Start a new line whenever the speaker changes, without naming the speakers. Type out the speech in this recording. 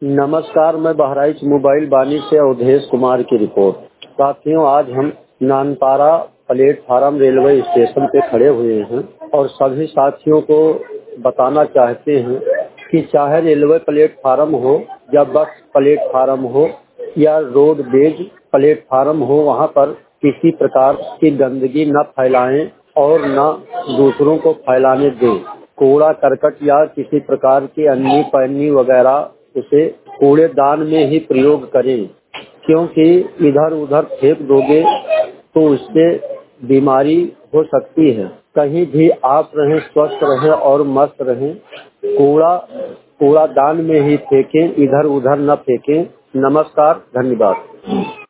नमस्कार, मैं बहराइच मोबाइल बानी से अवधेश कुमार की रिपोर्ट। साथियों, आज हम नानपारा प्लेटफार्म रेलवे स्टेशन पे खड़े हुए हैं और सभी साथियों को बताना चाहते हैं कि चाहे रेलवे प्लेटफार्म हो या बस प्लेटफार्म हो या रोडवेज प्लेटफार्म हो, वहाँ पर किसी प्रकार की गंदगी न फैलाएं और न दूसरों को फैलाने दें। कूड़ा करकट या किसी प्रकार की अन्य पन्नी वगैरह उसे कूड़ेदान में ही प्रयोग करें, क्योंकि इधर उधर फेंक दोगे तो उससे बीमारी हो सकती है। कहीं भी आप रहें, स्वस्थ रहें और मस्त रहें। कूड़ादान में ही फेंकें, इधर उधर न फेंकें। नमस्कार, धन्यवाद।